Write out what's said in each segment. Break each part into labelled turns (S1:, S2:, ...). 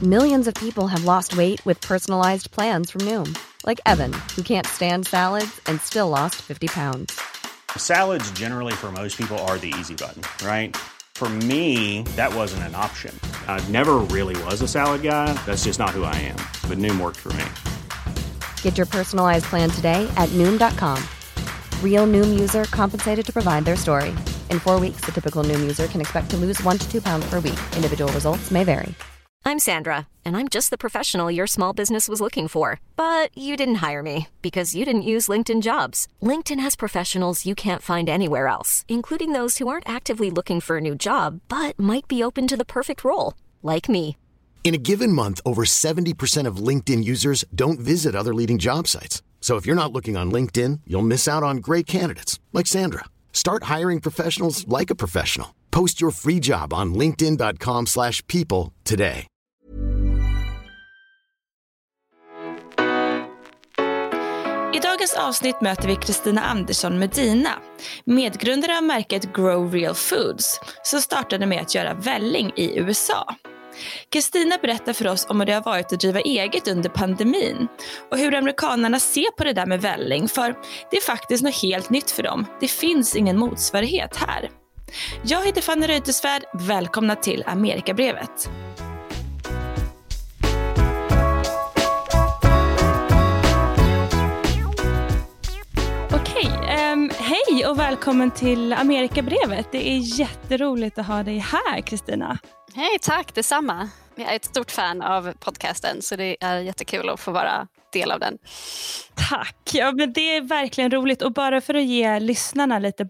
S1: Millions of people have lost weight with personalized plans from Noom. Like Evan, who can't stand salads and still lost 50 pounds.
S2: Salads generally for most people are the easy button, right? For me, that wasn't an option. I never really was a salad guy. That's just not who I am. But Noom worked for me.
S1: Get your personalized plan today at Noom.com. Real Noom user compensated to provide their story. In 4 weeks, the typical Noom user can expect to lose 1 to 2 pounds per week. Individual results may vary.
S3: I'm Sandra, and I'm just the professional your small business was looking for. But you didn't hire me because you didn't use LinkedIn Jobs. LinkedIn has professionals you can't find anywhere else, including those who aren't actively looking for a new job, but might be open to the perfect role, like me.
S4: In a given month, over 70% of LinkedIn users don't visit other leading job sites. So if you're not looking on LinkedIn, you'll miss out on great candidates like Sandra. Start hiring professionals like a professional. Post your free job on linkedin.com/people today.
S5: I dagens avsnitt möter vi Kristina Andersson Medina, medgrundare av märket Grow Real Foods, som startade med att göra välling i USA. Kristina berättar för oss om hur det har varit att driva eget under pandemin och hur amerikanerna ser på det där med välling, för det är faktiskt något helt nytt för dem. Det finns ingen motsvarighet här. Jag heter Fanny Reuterswärd, välkomna till Amerikabrevet. Hej och välkommen till Amerikabrevet. Det är jätteroligt att ha dig här, Kristina.
S6: Hej, tack, detsamma. Jag är ett stort fan av podcasten, så det är jättekul att få vara del av den.
S5: Tack, ja, men det är verkligen roligt. Och bara för att ge lyssnarna lite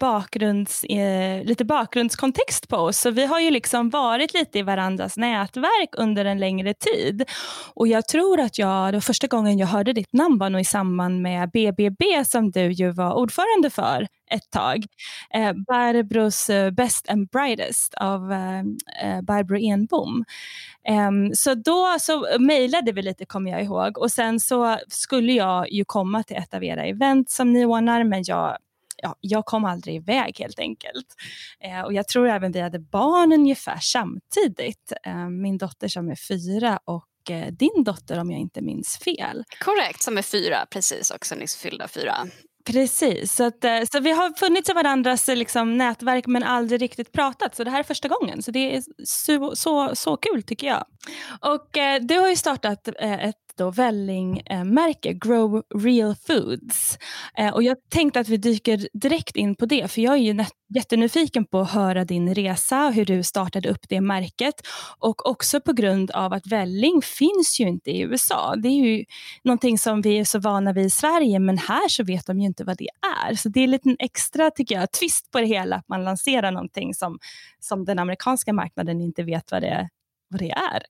S5: bakgrundskontext på oss. Så vi har ju liksom varit lite i varandras nätverk under en längre tid. Och jag tror att det var första gången jag hörde ditt namn var nog i samband med BBB som du ju var ordförande för ett tag. Barbros Best and Brightest av Barbro Enbom. Så då så mejlade vi lite, kommer jag ihåg. Och sen så skulle jag ju komma till ett av era event som ni ordnar, men jag kom aldrig iväg helt enkelt. Och jag tror även vi hade barn ungefär samtidigt. Min dotter som är 4 och din dotter, om jag inte minns fel.
S6: Korrekt, som är 4, precis, också nyss fyllda 4.
S5: Precis, så vi har funnits i varandras liksom, nätverk men aldrig riktigt pratat. Så det här är första gången, så det är så kul tycker jag. Och du har ju startat ett vällingmärke, Grow Real Foods. Och jag tänkte att vi dyker direkt in på det, för jag är ju jättenyfiken på att höra din resa, hur du startade upp det märket, och också på grund av att välling finns ju inte i USA. Det är ju någonting som vi är så vana vid i Sverige, men här så vet de ju inte vad det är. Så det är lite en extra, tycker jag, twist på det hela, att man lanserar någonting som den amerikanska marknaden inte vet vad det är.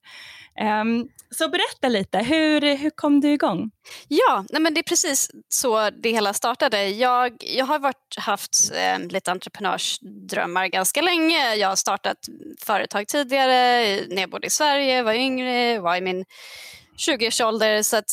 S5: Så berätta lite, hur kom du igång?
S6: Ja, men det är precis så det hela startade. Jag har haft lite entreprenörsdrömmar ganska länge. Jag har startat företag tidigare när jag bodde i Sverige, var yngre, var i min 20-årsålder. Så att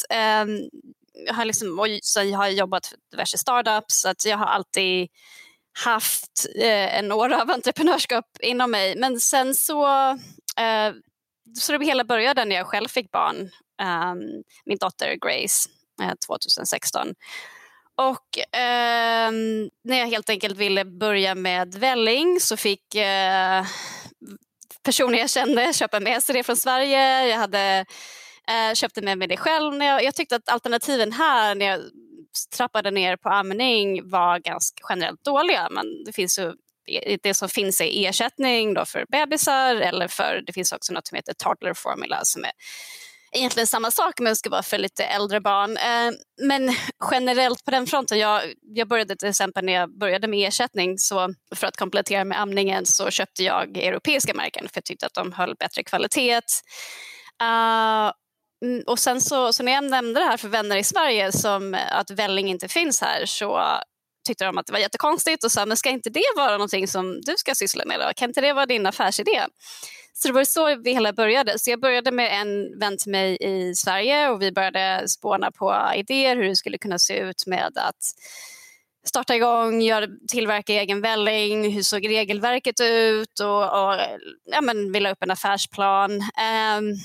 S6: jag har jobbat för diverse startups, så att jag har alltid haft en åra av entreprenörskap inom mig. Men sen så det hela började när jag själv fick barn, min dotter Grace, 2016. Och när jag helt enkelt ville börja med välling så fick personer jag kände köpa med sig det från Sverige. Jag hade köpte med mig det själv. Jag tyckte att alternativen här när jag trappade ner på amning var ganska generellt dåliga. Men det som finns är ersättning då för bebisar, eller det finns också något som heter toddler formula som är egentligen samma sak men ska vara för lite äldre barn. Men generellt på den fronten, jag började till exempel när jag började med ersättning, så för att komplettera med amningen så köpte jag europeiska märken för jag tyckte att de höll bättre kvalitet. Och sen så när jag nämnde det här för vänner i Sverige som att välling inte finns här, så tyckte de att det var jättekonstigt och sa, men ska inte det vara någonting som du ska syssla med då? Kan inte det vara din affärsidé? Så det var så vi hela började. Så jag började med en vän till mig i Sverige och vi började spåna på idéer hur det skulle kunna se ut med att starta igång, tillverka egen välling, hur såg regelverket ut och vi la upp en affärsplan.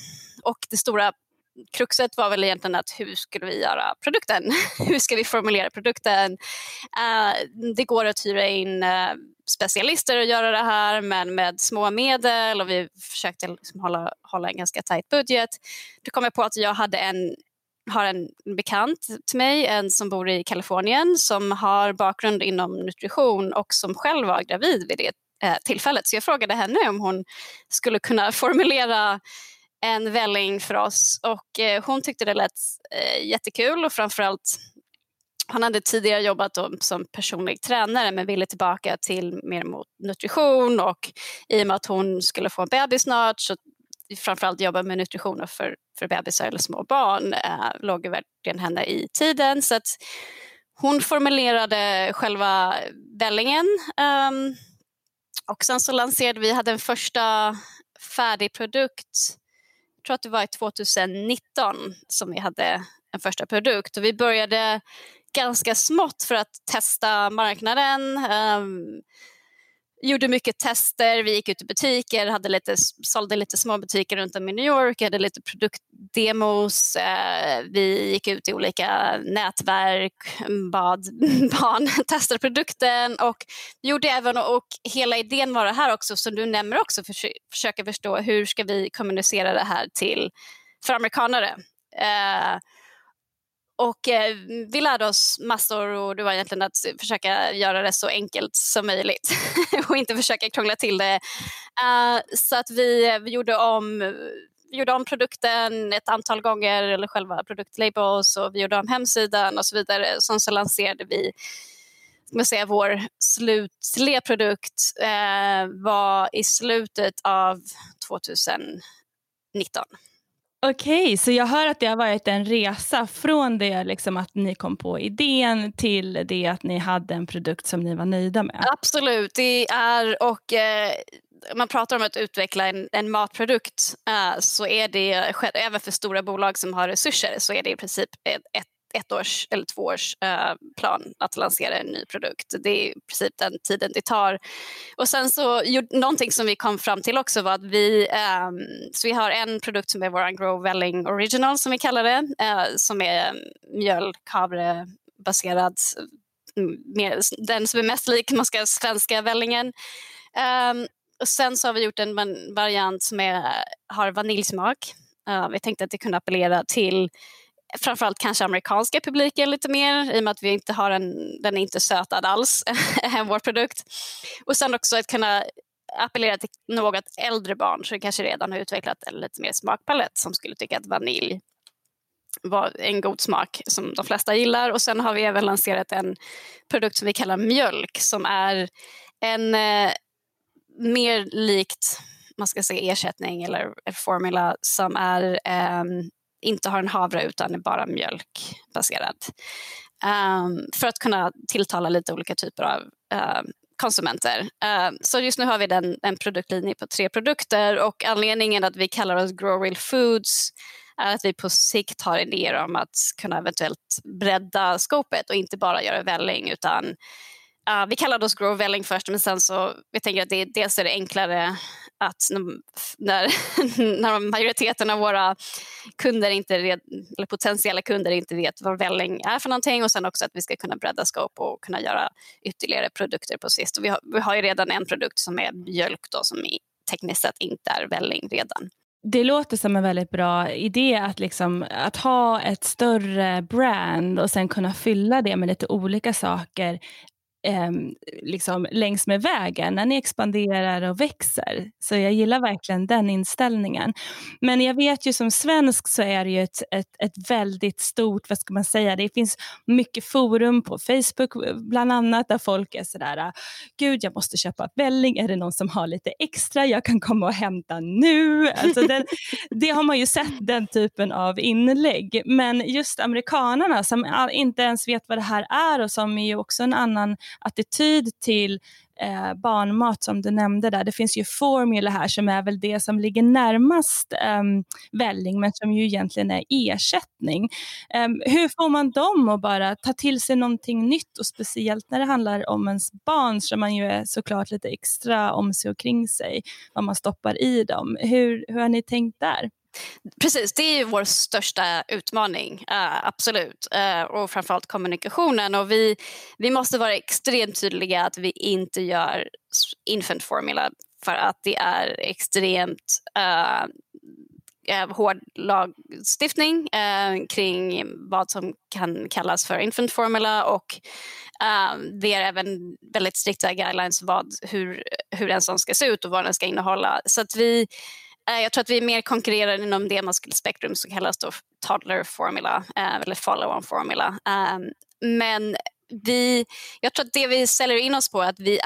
S6: Och det stora kruxet var väl egentligen att hur skulle vi göra produkten? Hur ska vi formulera produkten? Det går att hyra in specialister och göra det här, men med små medel, och vi försökte liksom hålla en ganska tajt budget. Då kom jag på att jag har en bekant till mig, en som bor i Kalifornien, som har bakgrund inom nutrition och som själv var gravid vid det tillfället. Så jag frågade henne om hon skulle kunna formulera en välling för oss, och hon tyckte det lät jättekul, och framförallt han hade tidigare jobbat som personlig tränare men ville tillbaka till mer mot nutrition, och i och med att hon skulle få en bebis snart så framförallt jobba med nutrition för bebisar eller små barn låg verkligen henne i tiden, så att hon formulerade själva vällingen, och sen så lanserade vi, hade en första färdig produkt. Jag tror att det var i 2019 som vi hade en första produkt, och vi började ganska smått för att testa marknaden. Gjorde mycket tester, vi gick ut i butiker, sålde lite små butiker runt om i New York, hade lite produktdemos, vi gick ut i olika nätverk, bad barn testa produkten, och vi gjorde även, och hela idén var det här också som du nämner också, försöka förstå hur ska vi kommunicera det här för amerikanare. Och vi lärde oss massor, och det var egentligen att försöka göra det så enkelt som möjligt och inte försöka krångla till det. Så att vi gjorde om produkten ett antal gånger, eller själva produktlabels, och vi gjorde om hemsidan och så vidare. Sen så lanserade vi, vår slutliga produkt var i slutet av 2019.
S5: Okej, så jag hör att det har varit en resa från det liksom att ni kom på idén till det att ni hade en produkt som ni var nöjda med.
S6: Absolut, det är, och man pratar om att utveckla en matprodukt, så är det även för stora bolag som har resurser, så är det i princip ett års eller 2 års plan att lansera en ny produkt. Det är i princip den tiden det tar. Och sen så någonting som vi kom fram till också var att så vi har en produkt som är vår Grow Velling Original som vi kallar det, som är mjölk-havre-baserad, den som är mest lik svenska vällingen. Och sen så har vi gjort en variant som har vaniljsmak. Vi tänkte att det kunde appellera till framförallt kanske amerikanska publiken lite mer, i och med att vi inte har den är inte sötad alls, vår produkt. Och sen också att kunna appellera till något äldre barn, så det kanske redan har utvecklat en lite mer smakpalett som skulle tycka att vanilj var en god smak som de flesta gillar. Och sen har vi även lanserat en produkt som vi kallar mjölk, som är en mer likt, man ska säga, ersättning eller formula som är inte har en havre utan är bara mjölkbaserad. För att kunna tilltala lite olika typer av konsumenter. Så just nu har vi en produktlinje på 3 produkter, och anledningen att vi kallar oss Grow Real Foods är att vi på sikt har idéer om att kunna eventuellt bredda skopet och inte bara göra välling, utan vi kallade oss Grow Velling först, men sen så vi tänker att dels är det enklare att när majoriteten av våra kunder eller potentiella kunder inte vet vad välling är för någonting, och sen också att vi ska kunna bredda skop och kunna göra ytterligare produkter på sist. Och vi har ju redan en produkt som är mjölk då, som tekniskt sett inte är välling redan.
S5: Det låter som en väldigt bra idé att ha ett större brand och sen kunna fylla det med lite olika saker längs med vägen när ni expanderar och växer. Så jag gillar verkligen den inställningen. Men jag vet ju som svensk så är det ju ett väldigt stort, vad ska man säga, det finns mycket forum på Facebook bland annat där folk är sådär, gud jag måste köpa välling, är det någon som har lite extra jag kan komma och hämta nu? Alltså det har man ju sett, den typen av inlägg. Men just amerikanerna som inte ens vet vad det här är, och som är ju också en annan attityd till barnmat som du nämnde där. Det finns ju formula här som är väl det som ligger närmast välling, men som ju egentligen är ersättning. Hur får man dem att bara ta till sig någonting nytt, och speciellt när det handlar om ens barn, så man ju är såklart lite extra om sig och kring sig vad man stoppar i dem. Hur har ni tänkt där?
S6: Precis, det är ju vår största utmaning, absolut. Och framförallt kommunikationen. Och vi måste vara extremt tydliga att vi inte gör infant formula för att det är extremt hård lagstiftning kring vad som kan kallas för infant formula, och det är även väldigt strikta guidelines hur en sån ska se ut och vad den ska innehålla. Så att jag tror att vi är mer konkurrerar inom det muskelspektrum som kallas då toddler formula eller follow-on formula. Men jag tror att det vi säljer in oss på är att vi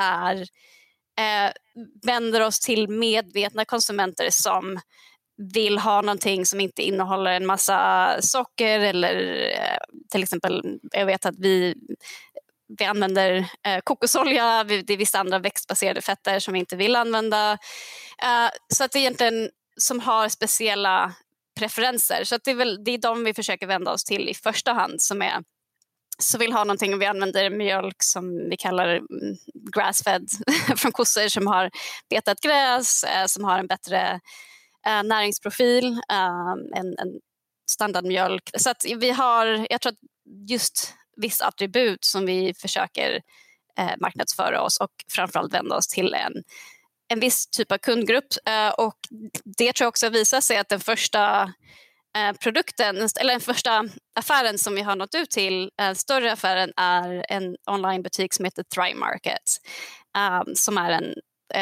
S6: vänder oss till medvetna konsumenter som vill ha någonting som inte innehåller en massa socker, eller till exempel, jag vet att vi använder kokosolja, det är vissa andra växtbaserade fetter som vi inte vill använda. Så att det är egentligen som har speciella preferenser. Så att det är de vi försöker vända oss till i första hand, som vill ha någonting, och vi använder mjölk som vi kallar grass-fed från kossor som har betat gräs, som har en bättre näringsprofil än standardmjölk. Så att jag tror att just vissa attribut som vi försöker marknadsföra oss och framförallt vända oss till en viss typ av kundgrupp. Och det tror jag också visar sig att den första produkten, eller den första affären som vi har nått ut till, större affären, är en onlinebutik som heter Thrive Market, som är en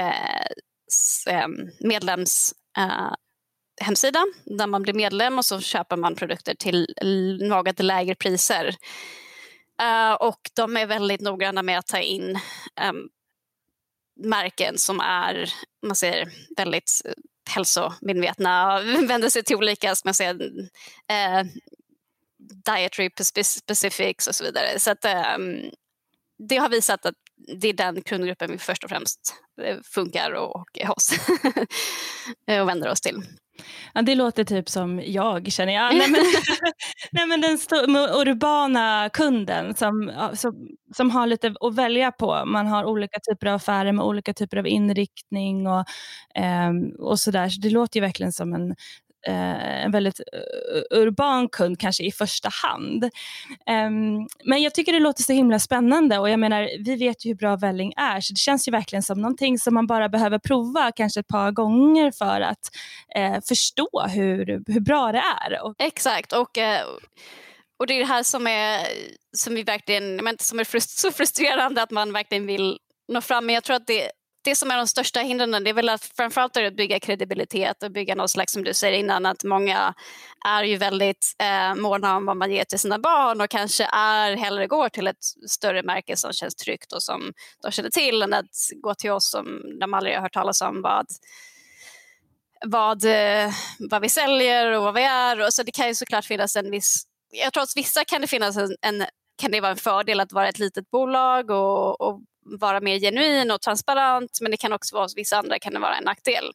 S6: medlems hemsida där man blir medlem och så köper man produkter till något lägre priser. Och de är väldigt noggranna med att ta in märken som är, man säger, väldigt hälsomedvetna, vänder sig till olika, ska man säga, dietary specifics och så vidare. Så att det har visat att det är den kundgruppen vi först och främst funkar och hos och vänder oss till.
S5: Ja, det låter typ som jag, känner jag. Nej, men den urbana kunden som har lite att välja på. Man har olika typer av affärer med olika typer av inriktning och sådär. Så det låter ju verkligen som en väldigt urban kund kanske i första hand. Men jag tycker det låter så himla spännande, och jag menar, vi vet ju hur bra välling är, så det känns ju verkligen som någonting som man bara behöver prova kanske ett par gånger för att förstå hur bra det är.
S6: Exakt, och det är det här som vi verkligen, men som är så frustrerande att man verkligen vill nå fram. Men jag tror att det som är de största hindren, det är väl att framförallt att bygga kredibilitet och bygga något slags, som du säger innan, att många är ju väldigt måna om vad man ger till sina barn och kanske hellre går till ett större märke som känns tryggt och som de känner till, än att gå till oss som de aldrig har hört talas om vad vi säljer och vad vi är. Och så det kan ju såklart finnas en viss, jag tror att vissa kan det finnas kan det vara en fördel att vara ett litet bolag och vara mer genuin och transparent, men det kan också vara, hos vissa andra kan det vara en nackdel.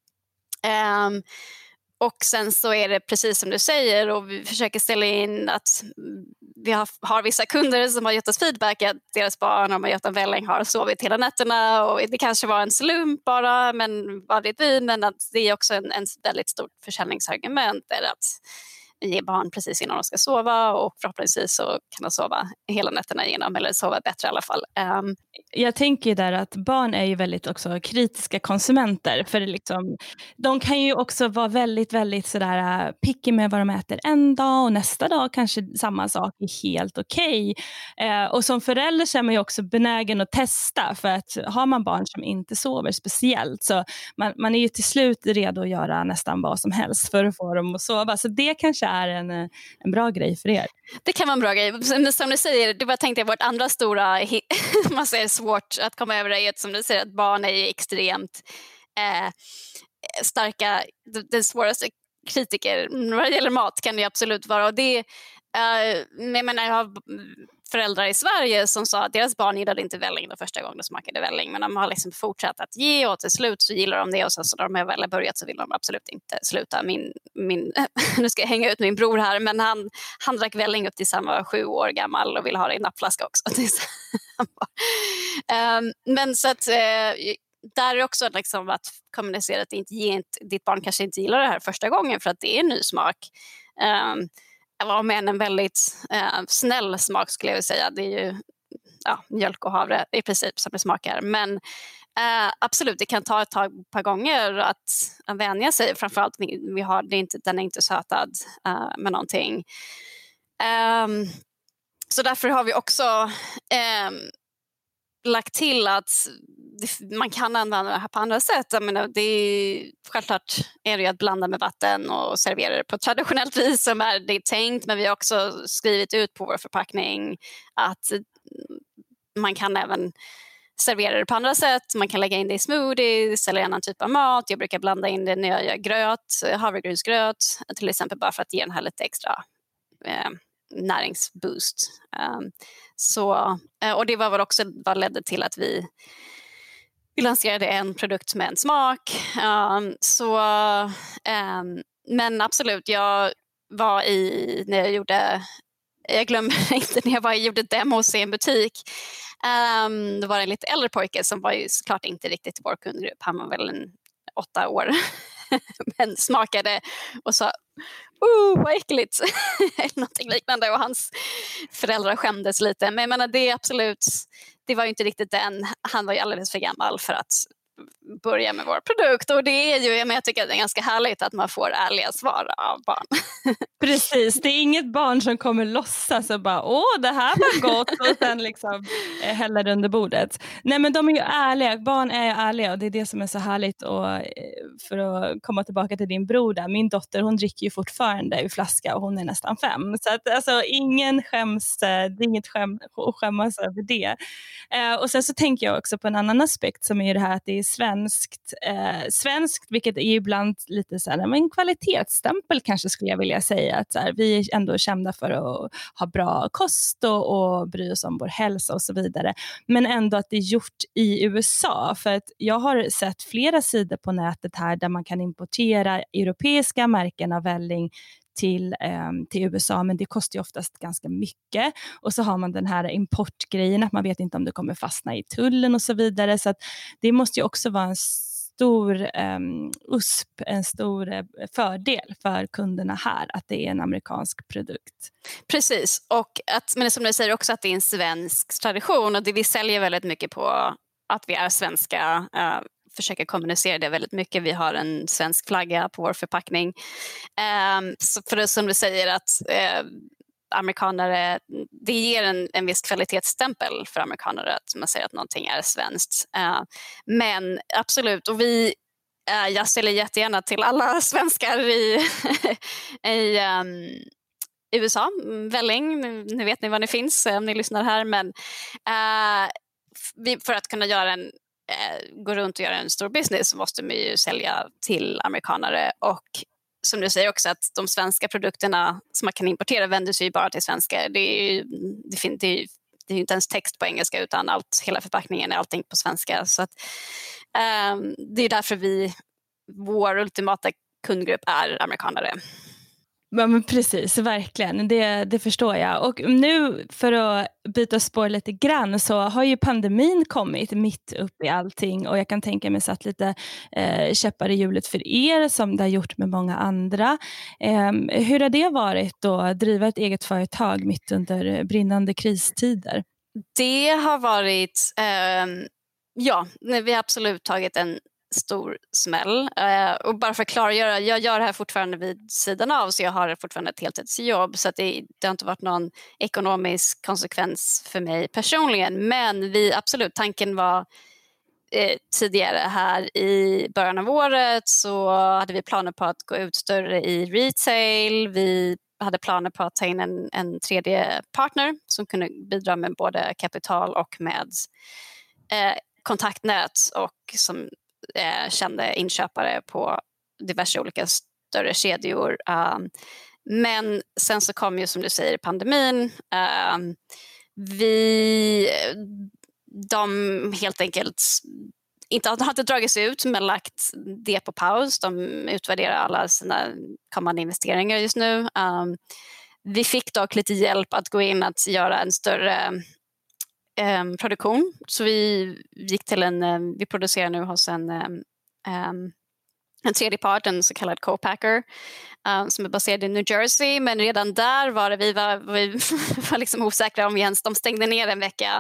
S6: Och sen så är det precis som du säger, och vi försöker ställa in att vi har vissa kunder som har gett oss feedback att deras barn, om man gett en välling, har sovit hela nätterna, och det kanske var en slump bara, men vad vet vi, men att det är också en väldigt stort försäljningsargument, är att ge barn precis innan de ska sova, och förhoppningsvis så kan de sova hela nätterna igenom, eller sova bättre i alla fall.
S5: Jag tänker där att barn är ju väldigt också kritiska konsumenter, för det liksom, de kan ju också vara väldigt, väldigt sådär picky med vad de äter en dag, och nästa dag kanske samma sak är helt okej. Och som förälder så är man ju också benägen att testa, för att har man barn som inte sover speciellt, så man är ju till slut redo att göra nästan vad som helst för att få dem att sova. Så det kanske är en bra grej för er.
S6: Det kan vara en bra grej. Som du säger, det var, tänkte jag, vårt andra stora man säger svårt att komma över, är att, som du säger, att barn är extremt starka, den svåraste kritiker när det gäller mat kan det absolut vara. Och det, jag har föräldrar i Sverige som sa att deras barn gillade inte välling den första gången de smakade välling, men de har liksom fortsatt att ge, och till slut så gillar de det, och sen så när de väl har börjat så vill de absolut inte sluta. Nu ska jag hänga ut min bror här, men han drack välling upp till han var 7 år gammal och vill ha det i nappflaska också. Men så att där är också liksom att kommunicera att ditt barn kanske inte gillar det här första gången för att det är en ny smak. Men en väldigt snäll smak skulle jag vilja säga. Det är ju mjölk och havre i princip som det smakar. Men absolut, det kan ta ett par gånger att vänja sig. Framförallt den är inte sötad med någonting. Så därför har vi också lagt till att man kan använda det här på andra sätt. Jag menar, självklart är det att blanda med vatten och servera det på ett traditionellt vis som det är tänkt. Men vi har också skrivit ut på vår förpackning att man kan även servera det på andra sätt. Man kan lägga in det i smoothies eller en annan typ av mat. Jag brukar blanda in det när jag gör gröt, havregrynsgröt till exempel, bara för att ge den här lite extra näringsboost. Och det var väl också vad ledde till att vi lanserade en produkt med en smak. Men absolut, jag gjorde demos i en butik. Det var en lite äldre pojke som var ju såklart inte riktigt i vår kundgrupp. Han var väl 8 år. Men smakade och sa vad äckligt. Någonting liknande, och hans föräldrar skämdes lite. Men jag menar, det var ju inte riktigt den. Han var ju alldeles för gammal för att börja med vår produkt, och det är ju, jag tycker att det är ganska härligt att man får ärliga svar av barn.
S5: Precis, det är inget barn som kommer låtsas och bara det här var gott och sen liksom häller under bordet. Nej, men de är ju ärliga, barn är ärliga, och det är det som är så härligt. Och för att komma tillbaka till din bror där, min dotter, hon dricker ju fortfarande ur flaska och hon är nästan 5, så att alltså ingen skäms, det är inget att skämmas över det. Och sen så tänker jag också på en annan aspekt som är det här att det är svenskt, vilket är ibland lite så här, en kvalitetsstämpel kanske skulle jag vilja säga, att så här, vi är ändå kända för att ha bra kost och bry oss om vår hälsa och så vidare, men ändå att det är gjort i USA, för att jag har sett flera sidor på nätet här där man kan importera europeiska märken av välling till USA, men det kostar ju oftast ganska mycket, och så har man den här importgrejen att man vet inte om det kommer fastna i tullen och så vidare, så att det måste ju också vara en stor en stor fördel för kunderna här att det är en amerikansk produkt.
S6: Precis, men som du säger också att det är en svensk tradition, och det vi säljer väldigt mycket på att vi är svenska, försöker kommunicera det väldigt mycket. Vi har en svensk flagga på vår förpackning. Så för det som du säger att amerikanare, det ger en viss kvalitetsstämpel för amerikanare att man säger att någonting är svenskt. Men absolut, och jag säljer jättegärna till alla svenskar i USA, välling, nu vet ni var ni finns om ni lyssnar här, men för att kunna gå runt och göra en stor business så måste man ju sälja till amerikanare, och som du säger också att de svenska produkterna som man kan importera vänder sig ju bara till svenskar. Det är ju inte ens text på engelska, utan hela förpackningen är allting på svenska, så att det är därför vår ultimata kundgrupp är amerikanare.
S5: Ja, men precis, verkligen. Det förstår jag. Och nu, för att byta spår lite grann, så har ju pandemin kommit mitt upp i allting, och jag kan tänka mig satt lite käppar i hjulet för er som det har gjort med många andra. Hur har det varit att driva ett eget företag mitt under brinnande kristider?
S6: Det har varit, vi har absolut tagit en stor smäll. Och bara för att klargöra, jag gör det här fortfarande vid sidan av, så jag har fortfarande ett heltidsjobb, så att det har inte varit någon ekonomisk konsekvens för mig personligen, men tanken var tidigare här i början av året så hade vi planer på att gå ut större i retail. Vi hade planer på att ta in en tredje partner som kunde bidra med både kapital och med kontaktnät, och som kände inköpare på diverse olika större kedjor. Men sen så kom ju, som du säger, pandemin. De helt enkelt har inte dragit sig ut, men lagt det på paus. De utvärderar alla sina kommande investeringar just nu. Vi fick dock lite hjälp att gå in att göra en större produktion. Så vi gick till vi producerar nu hos en tredje part, en så kallad co-packer, som är baserad i New Jersey. Men redan där var vi var liksom osäkra om de stängde ner en vecka.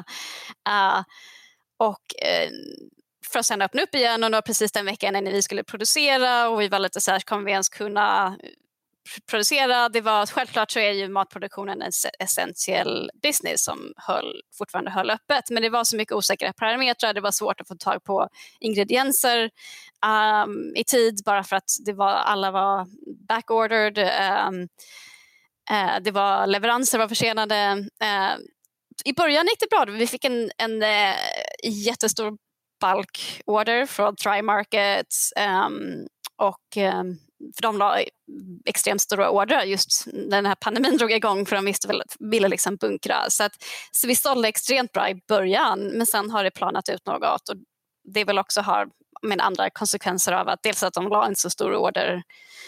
S6: För att sen öppna upp igen, och då precis den veckan när vi skulle producera, och vi var lite så här, kommer vi ens kunna producera? Det var självklart, så är ju matproduktionen en essentiell business som fortfarande höll öppet, men det var så mycket osäkra parametrar, det var svårt att få tag på ingredienser i tid, bara för att alla var backordered, det var leveranser var försenade. I början gick det bra, vi fick en jättestor bulk-order från Thrive Market, för de la extremt stora order just när den här pandemin drog igång, för de ville liksom bunkra. Så vi sålde extremt bra i början, men sen har det planat ut något, och det väl också har andra konsekvenser av att dels att de la en så stor order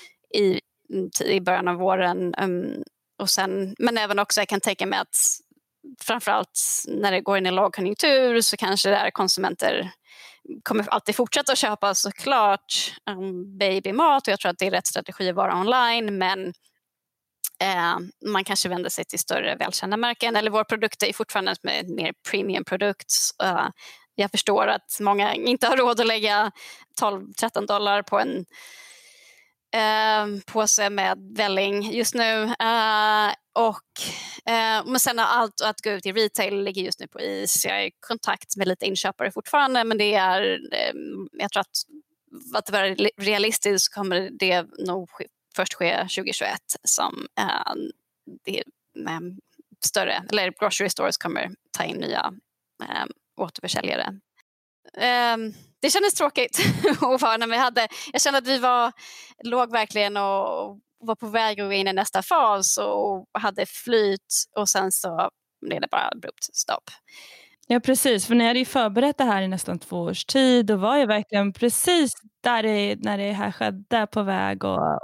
S6: i början av våren, och sen, men även också jag kan tänka mig att framförallt när det går in i lågkonjunktur så kanske där konsumenter kommer alltid fortsätta att köpa såklart babymat, och jag tror att det är rätt strategi att vara online, men man kanske vänder sig till större välkända märken, eller vår produkt är fortfarande en mer premium produkt. Jag förstår att många inte har råd att lägga $12-13 på en påse med välling just nu, men sen allt att gå ut i retail ligger just nu på is. Jag är i kontakt med lite inköpare fortfarande, men det är jag tror att det var realistiskt kommer det nog först ske 2021 som det större, eller grocery stores kommer ta in nya återförsäljare. Det kändes tråkigt att vara när jag kände att vi låg verkligen och var på väg att gå in i nästa fas och hade flyt, och sen så blev det bara abrupt stopp.
S5: Ja, precis. För ni hade ju förberett det här i nästan 2 års tid och var ju verkligen precis när det här skedde på väg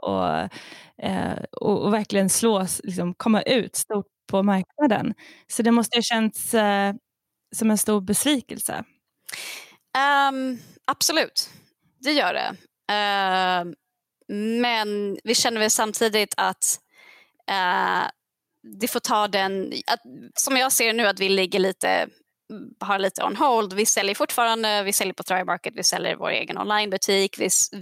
S5: och verkligen komma ut stort på marknaden. Så det måste ju ha känts som en stor besvikelse.
S6: Absolut, det gör det. Men vi känner väl samtidigt att det får ta som jag ser nu, att vi ligger har lite on hold. Vi säljer fortfarande, vi säljer på Thrive Market, vi säljer vår egen onlinebutik.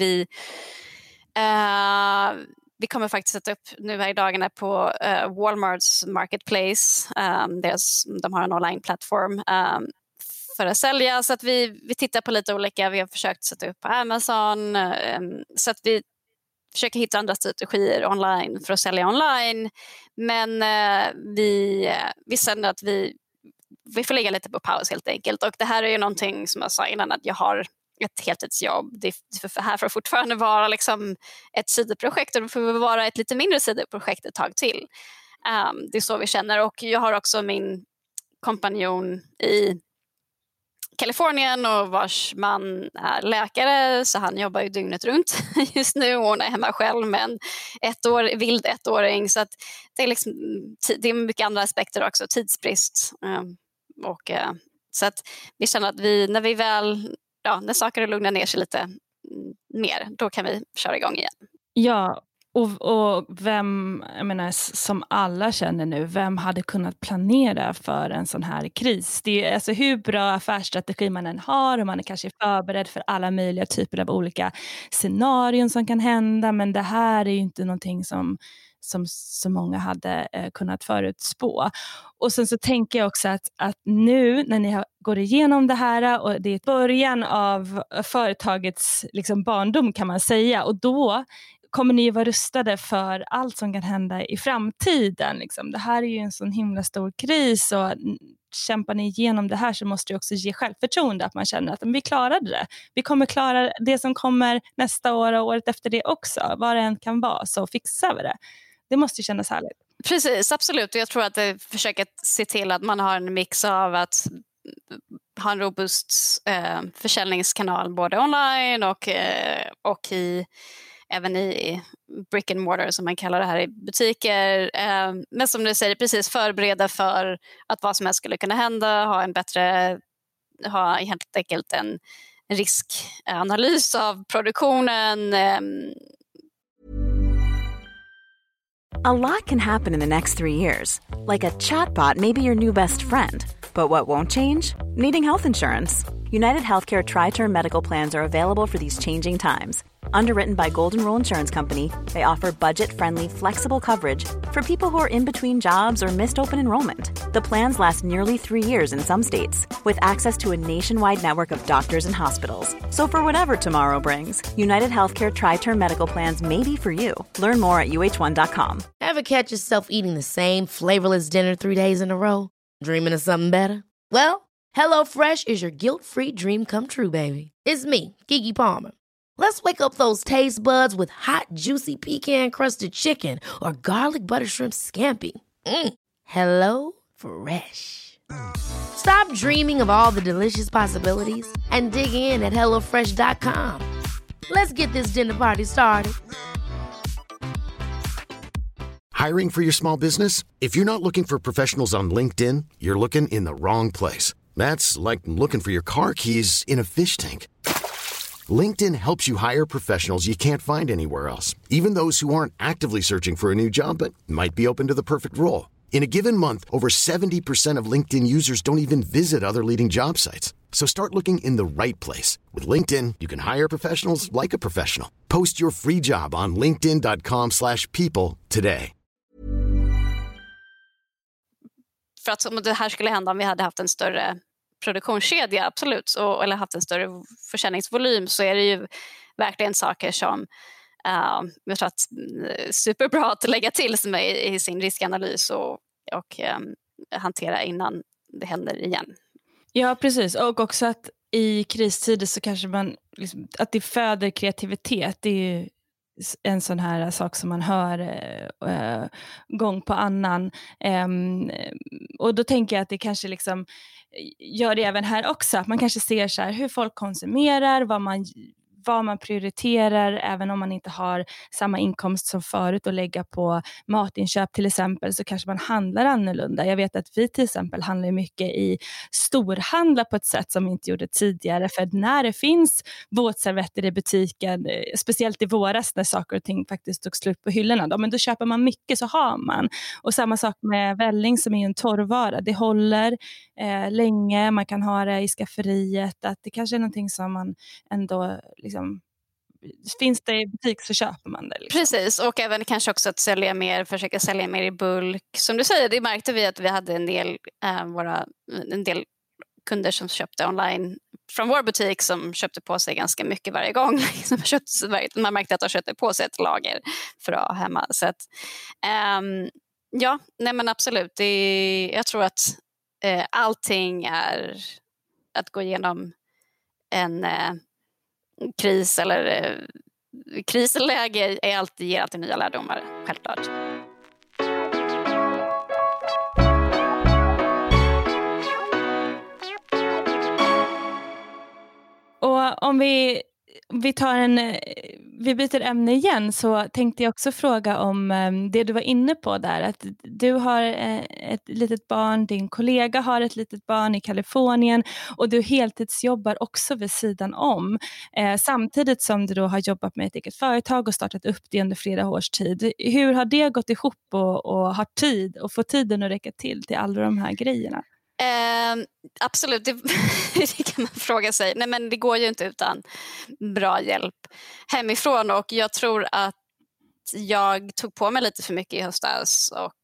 S6: Vi kommer faktiskt sätta upp nu här i dagarna på Walmarts marketplace. De har en online-plattform för att sälja, så att vi tittar på lite olika. Vi har försökt sätta upp på Amazon, så att vi försöker hitta andra strategier online för att sälja online, men vi känner att vi får lägga lite på paus helt enkelt. Och det här är ju någonting som jag sa innan, att jag har ett heltidsjobb. Det är här för att fortfarande vara liksom ett sidoprojekt, och det får vara ett lite mindre sidoprojekt ett tag till. Det är så vi känner, och jag har också min kompanjon i Kalifornien, och vars man är läkare, så han jobbar ju dygnet runt just nu, och hon är hemma själv med en vild ettåring, så att det är mycket andra aspekter också, tidsbrist, så att vi känner att när saker lugnar ner sig lite mer, då kan vi köra igång igen.
S5: Ja, och vem, jag menar, som alla känner nu, vem hade kunnat planera för en sån här kris? Det är alltså hur bra affärsstrategi man än har, och man är kanske förberedd för alla möjliga typer av olika scenarion som kan hända, men det här är ju inte någonting som så många hade kunnat förutspå. Och sen så tänker jag också att nu när ni går igenom det här, och det är början av företagets barndom kan man säga, och då kommer ni vara rustade för allt som kan hända i framtiden. Det här är ju en sån himla stor kris, och kämpar ni igenom det här så måste det också ge självförtroende, att man känner att vi klarade det. Vi kommer klara det som kommer nästa år och året efter det också. Vad det än kan vara, så fixar vi det. Det måste ju kännas härligt.
S6: Precis, absolut. Jag tror att det försöker se till att man har en mix av att ha en robust försäljningskanal både online och i även i brick and mortar som man kallar det här i butiker. Men som du säger, precis förbereda för att vad som helst skulle kunna hända, ha helt enkelt en riskanalys av produktionen.
S7: A lot can happen in the next 3 years. Like a chatbot may be your new best friend. But what won't change? Needing health insurance. United Healthcare Tri-Term Medical Plans are available for these changing times. Underwritten by Golden Rule Insurance Company, they offer budget-friendly, flexible coverage for people who are in between jobs or missed open enrollment. The plans last nearly 3 years in some states, with access to a nationwide network of doctors and hospitals. So for whatever tomorrow brings, United Healthcare Tri-Term Medical Plans may be for you. Learn more at uh1.com.
S8: Ever catch yourself eating the same flavorless dinner 3 days in a row? Dreaming of something better? Well, HelloFresh is your guilt-free dream come true, baby. It's me, Keke Palmer. Let's wake up those taste buds with hot, juicy pecan-crusted chicken or garlic butter shrimp scampi. Hello Fresh. Stop dreaming of all the delicious possibilities and dig in at HelloFresh.com. Let's get this dinner party started.
S4: Hiring for your small business? If you're not looking for professionals on LinkedIn, you're looking in the wrong place. That's like looking for your car keys in a fish tank. LinkedIn helps you hire professionals you can't find anywhere else, even those who aren't actively searching for a new job but might be open to the perfect role. In a given month, over 70% of LinkedIn users don't even visit other leading job sites. So start looking in the right place. With LinkedIn, you can hire professionals like a professional. Post your free job on linkedin.com/people today.
S6: För att om det här skulle hända om vi hade haft en större produktionskedja, absolut, eller haft en större försäljningsvolym, så är det ju verkligen saker som jag tror att superbra att lägga till som i sin riskanalys och hantera innan det händer igen.
S5: Ja, precis. Och också att i kristider så kanske man liksom, att det föder kreativitet. Det är ju en sån här sak som man hör gång på annan. Och då tänker jag att det kanske liksom gör det även här också. Att man kanske ser så här hur folk konsumerar, vad man prioriterar, även om man inte har samma inkomst som förut att lägga på matinköp till exempel, så kanske man handlar annorlunda. Jag vet att vi till exempel handlar mycket i storhandla på ett sätt som vi inte gjorde tidigare, för när det finns våtservetter i butiken, speciellt i våras när saker och ting faktiskt tog slut på hyllorna, men då köper man mycket, så har man. Och samma sak med välling som är en torrvara, det håller länge, man kan ha det i skafferiet, att det kanske är någonting som man ändå liksom, finns det i butik så köper man det. Liksom.
S6: Precis, och även kanske också att försöka sälja mer i bulk. Som du säger, det märkte vi att vi hade en del kunder som köpte online från vår butik som köpte på sig ganska mycket varje gång. Man märkte att de köpte på sig ett lager för att ha hemma. Så att, ja, nej men absolut. Jag tror att allting är att gå igenom en kris eller krisläge ger alltid nya lärdomar, självklart.
S5: Och om vi byter ämne igen, så tänkte jag också fråga om det du var inne på där, att du har ett litet barn, din kollega har ett litet barn i Kalifornien och du heltidsjobbar också vid sidan om, samtidigt som du då har jobbat med ett eget företag och startat upp det under flera års tid. Hur har det gått ihop och har tid och få tiden att räcka till alla de här grejerna?
S6: Absolut, det kan man fråga sig. Nej, men det går ju inte utan bra hjälp hemifrån, och jag tror att jag tog på mig lite för mycket i höstas och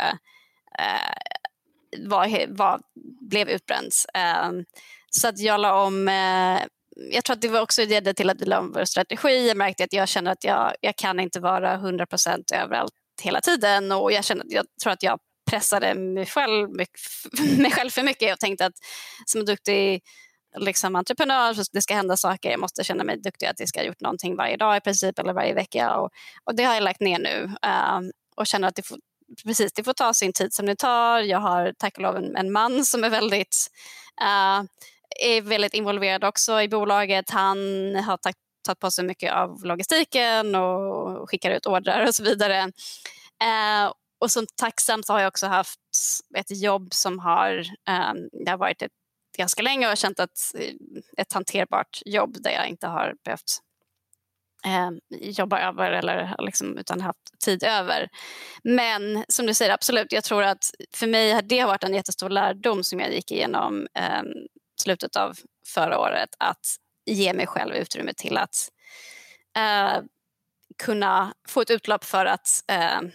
S6: blev utbränd. Så att jag la om, jag tror att det var också ledde till att vi la om vår strategi. Jag märkte att jag känner att jag kan inte vara 100% överallt hela tiden, och jag tror att jag pressade mig själv för mycket och tänkte att som en duktig liksom, entreprenör, så det ska hända saker, jag måste känna mig duktig, att jag ska ha gjort någonting varje dag i princip eller varje vecka, och det har jag lagt ner nu och känner att det får ta sin tid som det tar. Jag har tack och lov en man som är väldigt involverad också i bolaget. Han har tagit på sig mycket av logistiken och skickar ut ordrar och så vidare. Och som tacksam så har jag också haft ett jobb som har varit ett ganska länge och har känt att ett hanterbart jobb där jag inte har behövt jobba över eller liksom, utan haft tid över. Men som du säger, absolut, jag tror att för mig det har varit en jättestor lärdom som jag gick igenom slutet av förra året, att ge mig själv utrymme till att kunna få ett utlopp för att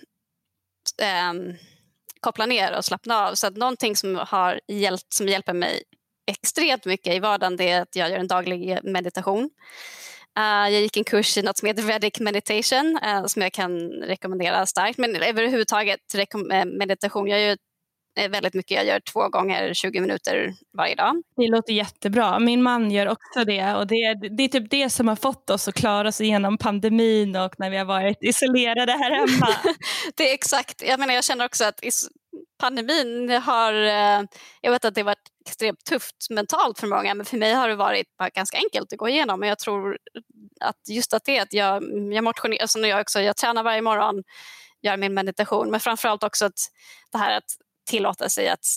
S6: koppla ner och slappna av. Så att någonting som hjälper mig extremt mycket i vardagen, det är att jag gör en daglig meditation. Jag gick en kurs i något som heter Vedic Meditation som jag kan rekommendera starkt. Men överhuvudtaget meditation, jag gör väldigt mycket. Jag gör 2 gånger 20 minuter varje dag. Det
S5: låter jättebra. Min man gör också det. Och det är typ det som har fått oss att klara oss igenom pandemin och när vi har varit isolerade här hemma.
S6: Det är exakt. Jag känner också att pandemin har... Jag vet att det har varit extremt tufft mentalt för många, men för mig har det varit bara ganska enkelt att gå igenom. Men jag tror att just att jag motionerar, alltså jag tränar varje morgon, gör min meditation, men framförallt också att det här att tillåta sig att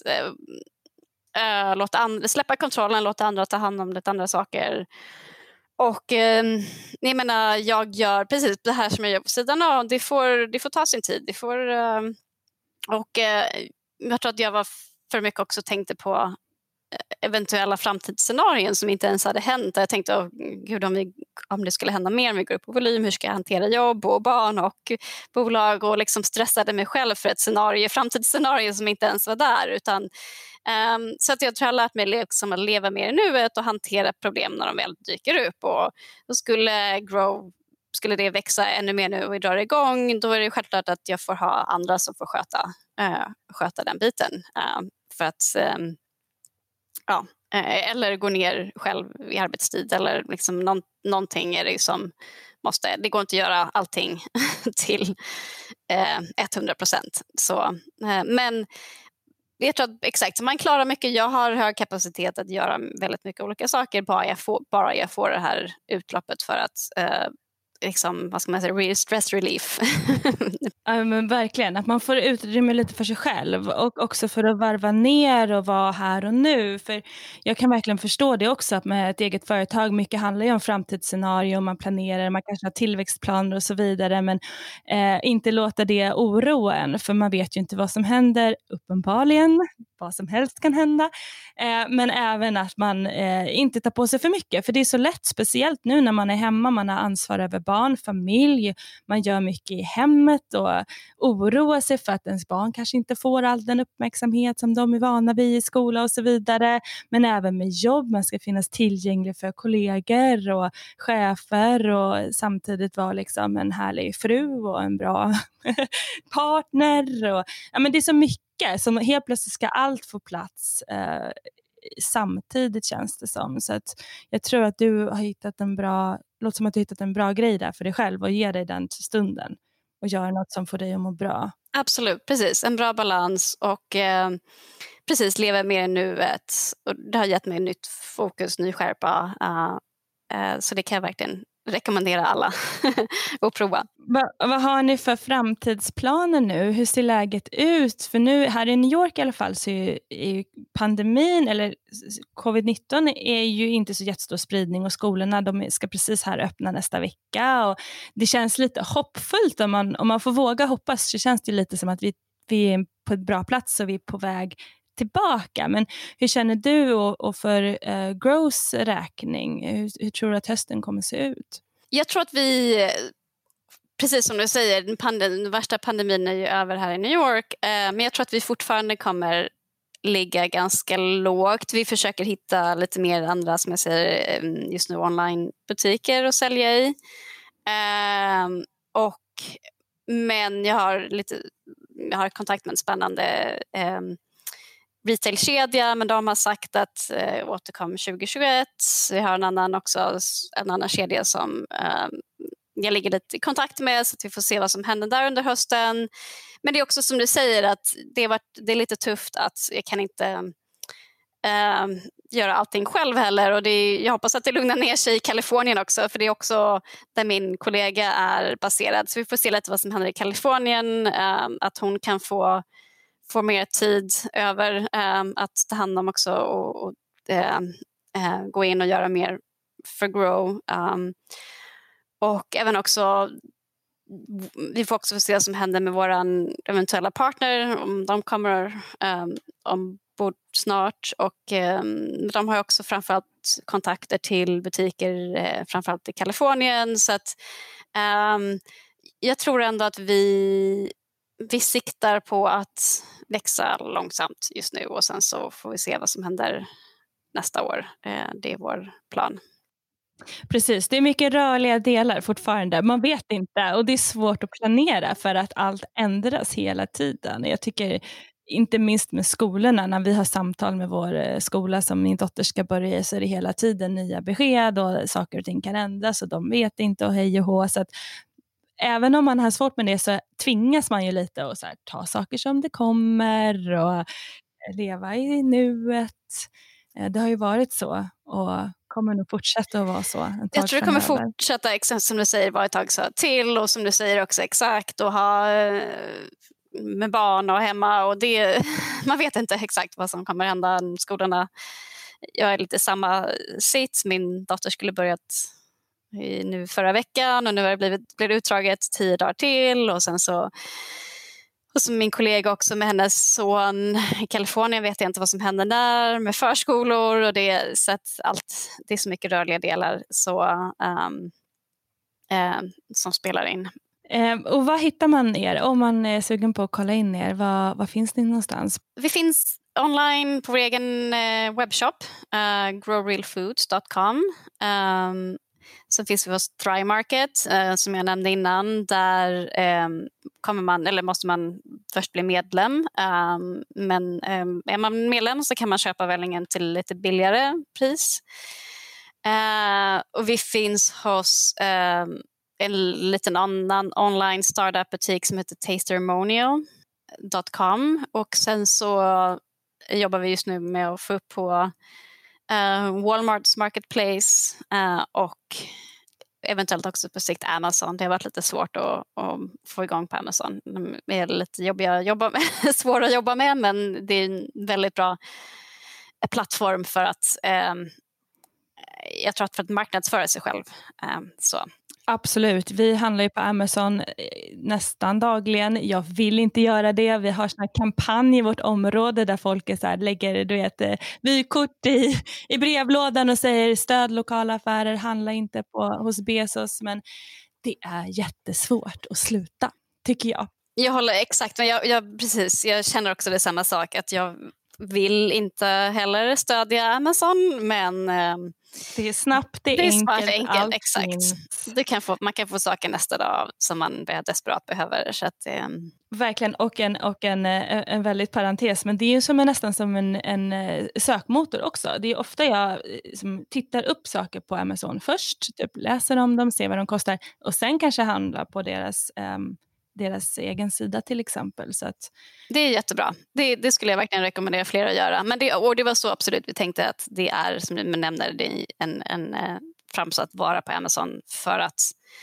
S6: släppa kontrollen, låta andra ta hand om lite andra saker. Och jag gör precis det här som jag gör på sidan av. Det får ta sin tid. Jag tror att jag var för mycket också tänkte på eventuella framtidsscenarier som inte ens hade hänt. Jag tänkte, gud, om det skulle hända mer om vi går upp på volym, hur ska jag hantera jobb och barn och bolag, och liksom stressade mig själv för ett framtidsscenario som inte ens var där. Utan, så att jag tror jag har lärt mig liksom att leva mer i nuet och hantera problem när de väl dyker upp. Och då skulle det växa ännu mer nu och dra igång, då är det självklart att jag får ha andra som får sköta den biten. För att eller gå ner själv i arbetstid, eller liksom någonting är det som det går inte att göra allting till 100%. Så, men jag tror att exakt, man klarar mycket. Jag har hög kapacitet att göra väldigt mycket olika saker, bara jag får det här utloppet för att vad ska man säga, stress relief.
S5: Ja, men verkligen, att man får utrymme lite för sig själv och också för att varva ner och vara här och nu. För jag kan verkligen förstå det också, att med ett eget företag, mycket handlar ju om framtidsscenario, man planerar, man kanske har tillväxtplaner och så vidare, men inte låta det oroa en, för man vet ju inte vad som händer, uppenbarligen vad som helst kan hända, men även att man inte tar på sig för mycket, för det är så lätt, speciellt nu när man är hemma, man har ansvar över barn, familj, man gör mycket i hemmet och oroar sig för att ens barn kanske inte får all den uppmärksamhet som de är vana vid i skola och så vidare, men även med jobb, man ska finnas tillgänglig för kollegor och chefer och samtidigt vara liksom en härlig fru och en bra partner och, men det är så mycket som helt plötsligt ska allt få plats samtidigt, känns det som. Så att jag tror att du har hittat låter som att du har hittat en bra grej där för dig själv och ge dig den stunden och göra något som får dig att må bra.
S6: Absolut, precis. En bra balans och precis leva mer i nuet. Och det har gett mig nytt fokus, ny skärpa. Så det kan jag verkligen rekommendera alla att prova.
S5: Vad har ni för framtidsplaner nu? Hur ser läget ut? För nu här i New York i alla fall så är pandemin, eller covid-19 är ju inte så jättestor spridning, och skolorna de ska precis här öppna nästa vecka, och det känns lite hoppfullt om man får våga hoppas, så känns det lite som att vi är på ett bra plats och vi är på väg tillbaka. Men hur känner du och för Grows räkning? Hur tror du att hösten kommer se ut?
S6: Jag tror att precis som du säger, den värsta pandemin är ju över här i New York. Men jag tror att vi fortfarande kommer ligga ganska lågt. Vi försöker hitta lite mer andra, som jag säger just nu, online-butiker att sälja i. Men jag har kontakt med en spännande retailkedja, men de har sagt att återkom 2021. Vi har en annan kedja som jag ligger lite i kontakt med, så att vi får se vad som händer där under hösten. Men det är också som du säger att det är lite tufft att jag kan inte göra allting själv heller. Och jag hoppas att det lugnar ner sig i Kalifornien också, för det är också där min kollega är baserad. Så vi får se lite vad som händer i Kalifornien, att hon kan få mer tid över att ta hand om också och gå in och göra mer för Grow. Och även också, vi får också se vad som händer med våran eventuella partner, om de kommer ombord snart. Och de har också framförallt kontakter till butiker framförallt i Kalifornien. Så att jag tror ändå att vi siktar på att växa långsamt just nu, och sen så får vi se vad som händer nästa år. Det är vår plan.
S5: Precis, det är mycket rörliga delar fortfarande. Man vet inte, och det är svårt att planera för att allt ändras hela tiden. Jag tycker inte minst med skolorna, när vi har samtal med vår skola som min dotter ska börja i, så är det hela tiden nya besked och saker och ting kan ändras och de vet inte och hej och hå. Så att även om man har svårt med det så tvingas man ju lite att så här, ta saker som det kommer och leva i nuet. Det har ju varit så och kommer nog fortsätta att vara så.
S6: Jag tror det kommer fortsätta, exakt som du säger, vara ett tag så till, och som du säger också exakt, och ha med barn och hemma, och det, man vet inte exakt vad som kommer hända i skolorna. Jag är lite samma sits. Min dotter skulle börjat nu förra veckan och nu har det blivit utdraget 10 dagar till, och sen så och som min kollega också med hennes son i Kalifornien vet jag inte vad som händer där med förskolor, och det är så mycket rörliga delar som spelar in.
S5: Och vad hittar man er om man är sugen på att kolla in er? Vad finns ni någonstans?
S6: Vi finns online på vår egen webbshop, growrealfoods.com. Så finns vi hos Thrive Market som jag nämnde innan. Där måste man först bli medlem. Men är man medlem så kan man köpa vällingen till lite billigare pris. Och vi finns hos en liten annan online startup-butik som heter tastermonio.com. Och sen så jobbar vi just nu med att få upp på Walmarts Marketplace och eventuellt också på sikt Amazon. Det har varit lite svårt att få igång på Amazon. Det är lite svåra att jobba med, men det är en väldigt bra plattform för att jag tror att för att marknadsföra sig själv. Så.
S5: Absolut, vi handlar ju på Amazon nästan dagligen. Jag vill inte göra det. Vi har såna kampanj i vårt område där folk är så här, lägger vykort i brevlådan och säger stöd lokala affärer, handla inte hos Bezos. Men det är jättesvårt att sluta, tycker jag.
S6: Jag håller exakt, men precis, jag känner också det samma sak, att jag vill inte heller stödja Amazon, men
S5: det är snabbt, det är enkelt,
S6: exakt. Man kan få saker nästa dag som man desperat behöver. Så att,
S5: verkligen, och en väldigt parentes, men det är ju nästan som en sökmotor också. Det är ofta jag som tittar upp saker på Amazon först, typ läser om dem, ser vad de kostar och sen kanske handlar på deras egen sida till exempel. Så att
S6: det är jättebra. Det skulle jag verkligen rekommendera fler att göra. Men det var så absolut vi tänkte att det är, som du nämner, det är en framsatt vara på Amazon för att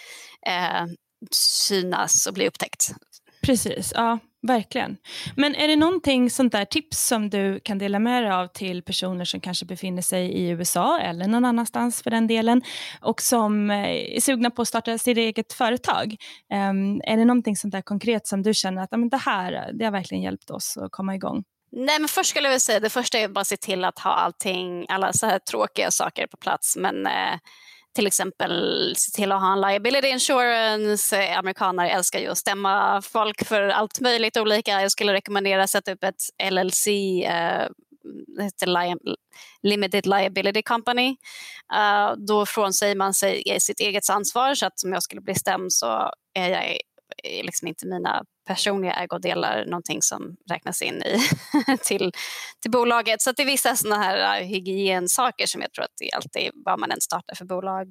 S6: synas och bli upptäckt.
S5: Precis, ja, verkligen. Men är det någonting sånt där tips som du kan dela med dig av till personer som kanske befinner sig i USA eller någon annanstans för den delen och som är sugna på att starta sitt eget företag? Är det någonting sånt där konkret som du känner att det har verkligen hjälpt oss att komma igång?
S6: Nej, men först skulle jag vilja säga det första är bara att se till att ha alla så här tråkiga saker på plats, men till exempel se till att ha en liability insurance. Amerikaner älskar ju att stämma folk för allt möjligt olika. Jag skulle rekommendera att sätta upp ett LLC, Limited Liability Company. Då frånsäger man sig sitt eget ansvar, så att om jag skulle bli stämd så är jag liksom inte mina personliga ägodelar någonting som räknas in till bolaget. Så att det är vissa sådana här hygiensaker som jag tror att det är alltid vad man än startar för bolag.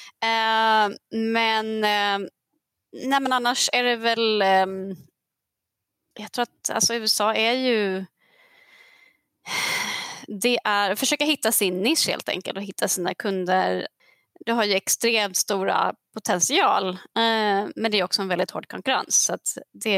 S6: Men annars är det väl jag tror att USA är ju det är att försöka hitta sin nisch helt enkelt och hitta sina kunder. Du har ju extremt stora potential, men det är också en väldigt hård konkurrens. Så att det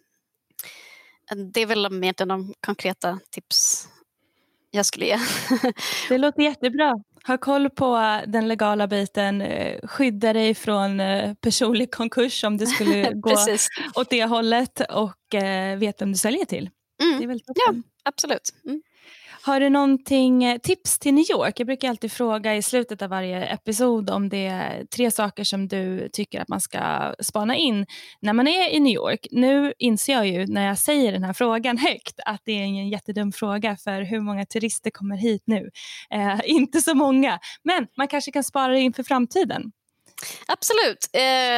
S6: är väl egentligen de konkreta tips jag skulle ge.
S5: Det låter jättebra. Ha koll på den legala biten, skydda dig från personlig konkurs om det skulle gå åt det hållet och veta om du säljer till. Det är väl toppen.
S6: Ja, absolut.
S5: Har du någonting tips till New York? Jag brukar alltid fråga i slutet av varje episod om det är 3 saker som du tycker att man ska spana in när man är i New York. Nu inser jag ju när jag säger den här frågan högt att det är en jättedum fråga, för hur många turister kommer hit nu? Inte så många, men man kanske kan spara det inför framtiden.
S6: Absolut.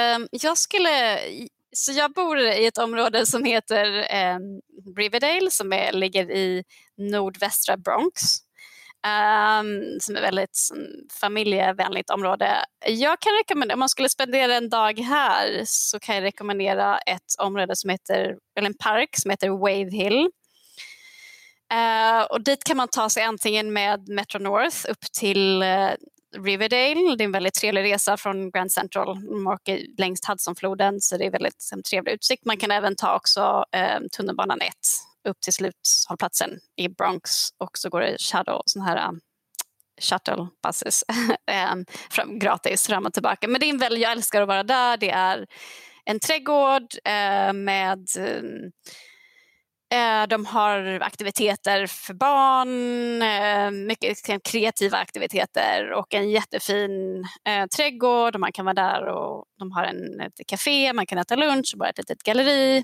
S6: Jag bor i ett område som heter Riverdale som ligger i nordvästra Bronx. Som är väldigt familjevänligt område. Jag kan rekommendera, om man skulle spendera en dag här så kan jag rekommendera ett område eller en park som heter Wave Hill. Och dit kan man ta sig antingen med Metro North upp till Riverdale. Det är en väldigt trevlig resa från Grand Central. Man åker längs Hudsonfloden, så det är väldigt trevlig utsikt. Man kan även ta också tunnelbanan 1 upp till sluthållplatsen i Bronx, och så går det shuttle buses gratis fram och tillbaka. Men det är jag älskar att vara där. Det är en trädgård med de har aktiviteter för barn, mycket kreativa aktiviteter och en jättefin trädgård, och man kan vara där, och de har ett café, man kan äta lunch och bara ett litet galleri.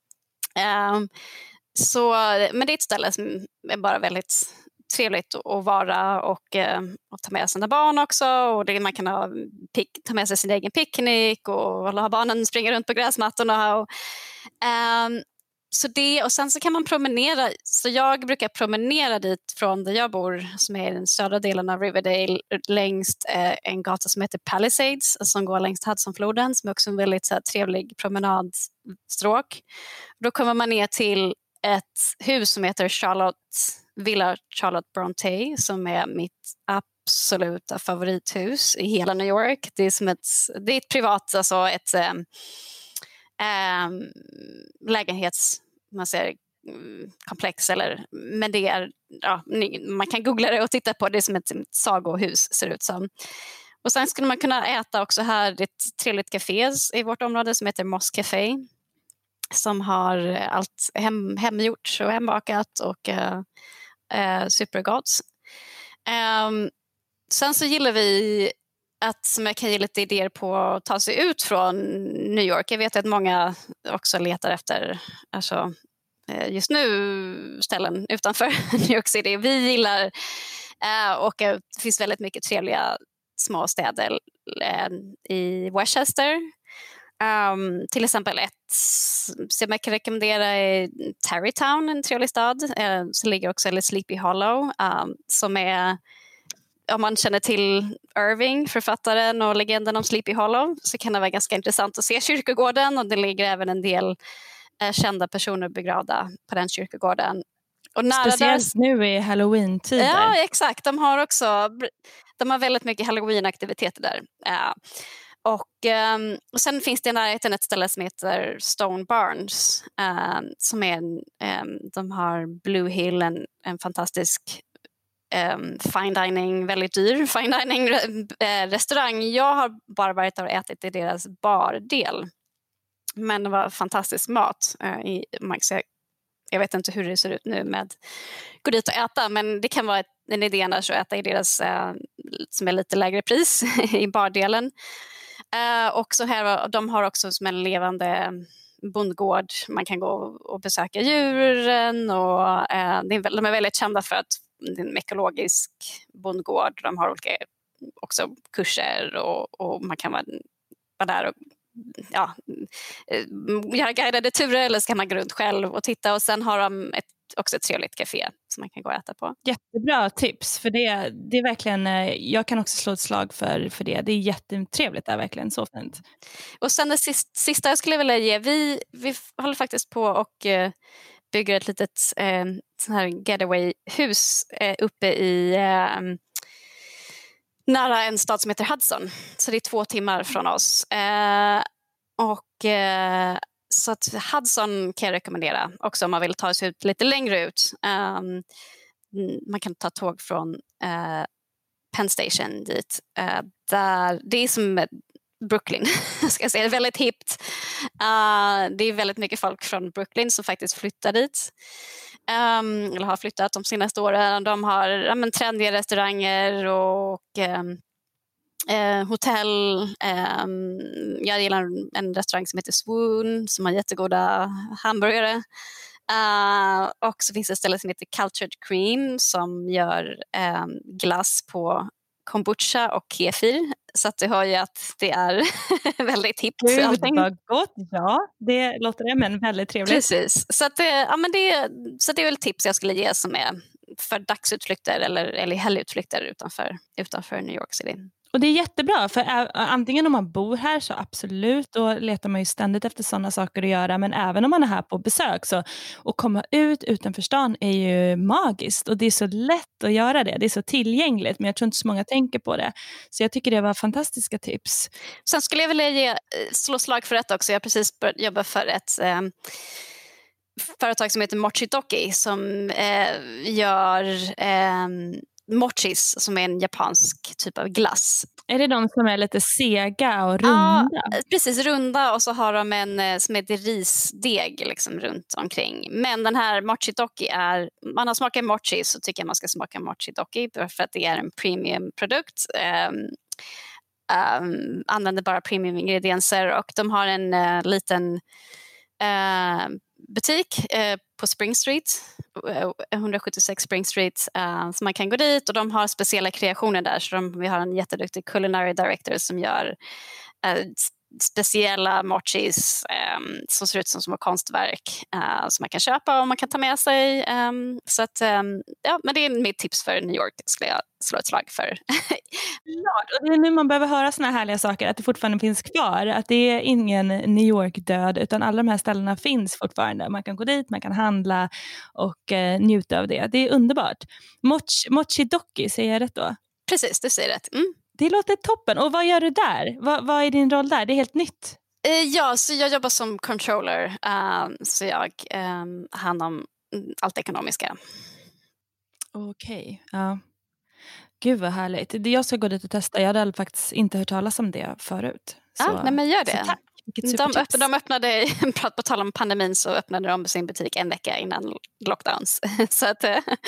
S6: Men det är ett ställe som är bara väldigt trevligt att vara och ta med sina barn också, och man kan ta med sig sin egen picknick och ha barnen springa runt på gräsmattorna. Så det, och sen så kan man promenera. Så jag brukar promenera dit från där jag bor, som är i den södra delen av Riverdale, längs en gata som heter Palisades, som går längs Hudsonfloden, som är också en väldigt trevlig promenadstråk. Då kommer man ner till ett hus som heter Villa Charlotte Bronte, som är mitt absoluta favorithus i hela New York. Det är det är ett privat, alltså ett lägenhets, man säger, komplex, men det är, man kan googla det och titta på det, som ett sagohus ser ut som. Och sen skulle man kunna äta också här. Det är ett trevligt café i vårt område som heter Moss Café, som har allt hemgjort och hembakat och supergott. Sen så gillar vi som jag kan ge lite idéer på att ta sig ut från New York. Jag vet att många också letar efter just nu ställen utanför New York City. Vi gillar och det finns väldigt mycket trevliga små städer i Westchester. Till exempel som jag kan rekommendera är Tarrytown, en trevlig stad. Så ligger också Sleepy Hollow, som är, om man känner till Irving, författaren och legenden om Sleepy Hollow, så kan det vara ganska intressant att se kyrkogården, och det ligger även en del kända personer begravda på den kyrkogården. Och
S5: speciellt nu i Halloween-tider.
S6: Ja, exakt. De har väldigt mycket Halloween-aktiviteter där. Och sen finns det i närheten ett ställe som heter Stone Barns, som är de har Blue Hill, en fantastisk fine dining, väldigt dyr fine dining restaurang. Jag har bara varit där och ätit i deras bardel, men det var fantastisk mat. Jag vet inte hur det ser ut nu med gå dit och äta, men det kan vara en idé annars att äta i deras som är lite lägre pris i bardelen. Och så här, de har också som en levande bondgård. Man kan gå och besöka djuren, och de är väldigt kända för att det är en ekologisk bondgård. De har olika också kurser, och man kan vara där och göra guidade turer, eller så kan man gå runt själv och titta. Och sen har de också ett trevligt café som man kan gå och äta på.
S5: Jättebra tips, för det är verkligen, jag kan också slå ett slag för det. Det är jättetrevligt, det är verkligen så fint.
S6: Och sen det sista jag skulle vilja ge, vi håller faktiskt på och bygger ett litet sån här getaway-hus uppe i nära en stad som heter Hudson. Så det är 2 timmar från oss. Så att Hudson kan jag rekommendera också om man vill ta sig ut lite längre ut. Man kan ta tåg från Penn Station dit. Där det är som Brooklyn, ska jag säga, väldigt hippt. Det är väldigt mycket folk från Brooklyn som faktiskt flyttar dit. Eller har flyttat de senaste åren. De har trendiga restauranger och hotell. Jag gillar en restaurang som heter Swoon som har jättegoda hamburgare. Och så finns det ett ställe som heter Cultured Cream som gör glass på kombucha och kefir. Så att du hör ju att det är väldigt hippt.
S5: Gud vad gott, ja. Det låter det, men väldigt trevligt.
S6: Precis. Så att, så det är väl tips jag skulle ge som är för dagsutflykter eller helgutflykter utanför New York City.
S5: Och det är jättebra, för antingen om man bor här så absolut, då letar man ju ständigt efter sådana saker att göra, men även om man är här på besök så att komma ut utanför stan är ju magiskt och det är så lätt att göra det är så tillgängligt, men jag tror inte så många tänker på det, så jag tycker det var fantastiska tips.
S6: Sen skulle jag vilja slå slag för det också. Jag har precis börjat jobba för ett företag som heter Mochidoki som gör mochis som är en japansk typ av glass.
S5: Är det de som är lite sega och runda?
S6: Ja, precis, runda, och så har de en som heter risdeg liksom runt omkring. Men den här Mochidoki man har smakat mochi så tycker jag man ska smaka Mochidoki för att det är en premiumprodukt. Använder bara premium ingredienser och de har en liten butik på Spring Street, 176 Spring Street, så man kan gå dit och de har speciella kreationer där, så vi har en jätteduktig culinary director som gör speciella mochis som ser ut som små konstverk som man kan köpa och man kan ta med sig. Så att, men det är mitt tips för New York, skulle jag slå ett slag för.
S5: Och det är nu man behöver höra såna här härliga saker, att det fortfarande finns kvar, att det är ingen New York-död, utan alla de här ställena finns fortfarande. Man kan gå dit, man kan handla och njuta av det. Det är underbart. Mochidoki, säger jag rätt då?
S6: Precis, du säger rätt.
S5: Det låter toppen. Och vad gör du där? Vad är din roll där? Det är helt nytt.
S6: Ja, så jag jobbar som controller. Så jag hand om allt ekonomiska.
S5: Okej, ja. Gud vad härligt. Jag ska gå dit och testa. Jag hade faktiskt inte hört talas om det förut.
S6: Nej, men gör det.
S5: Tack.
S6: De öppnade, på tal om pandemin, så öppnade de sin butik en vecka innan lockdowns. Så att,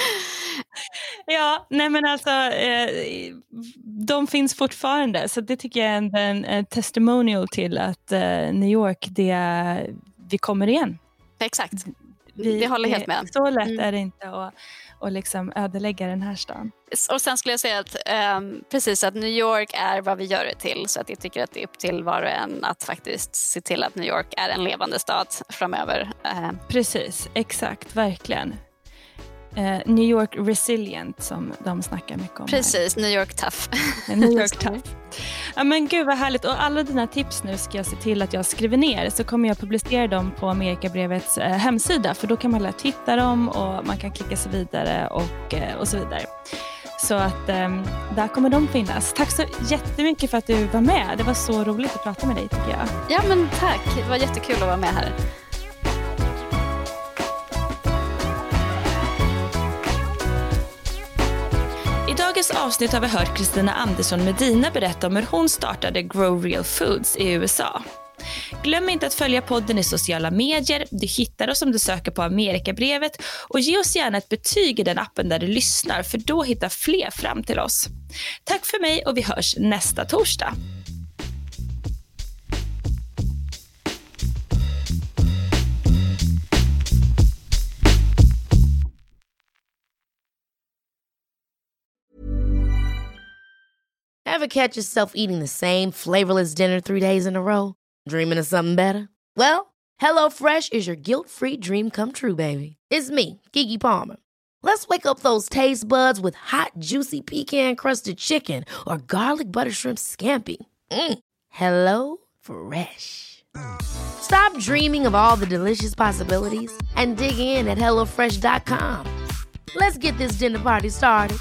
S5: ja, nej men alltså de finns fortfarande, så det tycker jag är en testimonial till att New York, vi kommer igen.
S6: Exakt, vi håller helt med.
S5: Så lätt är det inte att liksom ödelägga den här stan.
S6: Och sen skulle jag säga att precis att New York är vad vi gör det till, så att jag tycker att det är upp till var och en att faktiskt se till att New York är en levande stad framöver.
S5: Precis, exakt, verkligen. New York resilient som de snackar mycket om.
S6: Precis, här. New York tough.
S5: New York tough. Ja, men gud vad härligt. Och alla dina tips nu ska jag se till att jag skriver ner, så kommer jag publicera dem på Amerikabrevets hemsida, för då kan man lätt hitta dem och man kan klicka sig vidare och så vidare. Så att där kommer de finnas. Tack så jättemycket för att du var med. Det var så roligt att prata med dig, tycker jag.
S6: Ja, men tack. Det var jättekul att vara med här.
S5: I dagens avsnitt har vi hört Kristina Andersson Medina berätta om hur hon startade Grow Real Foods i USA. Glöm inte att följa podden i sociala medier. Du hittar oss om du söker på Amerikabrevet, och ge oss gärna ett betyg i den appen där du lyssnar, för då hittar fler fram till oss. Tack för mig, och vi hörs nästa torsdag.
S8: Ever catch yourself eating the same flavorless dinner 3 days in a row? Dreaming of something better? Well, HelloFresh is your guilt-free dream come true, baby. It's me, Keke Palmer. Let's wake up those taste buds with hot, juicy pecan-crusted chicken or garlic butter shrimp scampi. Hello Fresh. Stop dreaming of all the delicious possibilities and dig in at HelloFresh.com. Let's get this dinner party started.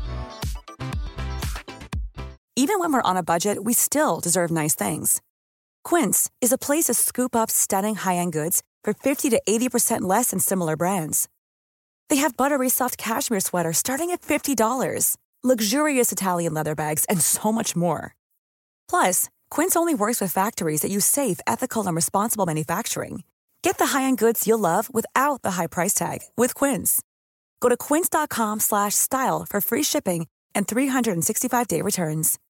S9: Even when we're on a budget, we still deserve nice things. Quince is a place to scoop up stunning high-end goods for 50 to 80% less than similar brands. They have buttery soft cashmere sweaters starting at $50, luxurious Italian leather bags, and so much more. Plus, Quince only works with factories that use safe, ethical, and responsible manufacturing. Get the high-end goods you'll love without the high price tag with Quince. Go to quince.com/style for free shipping and 365-day returns.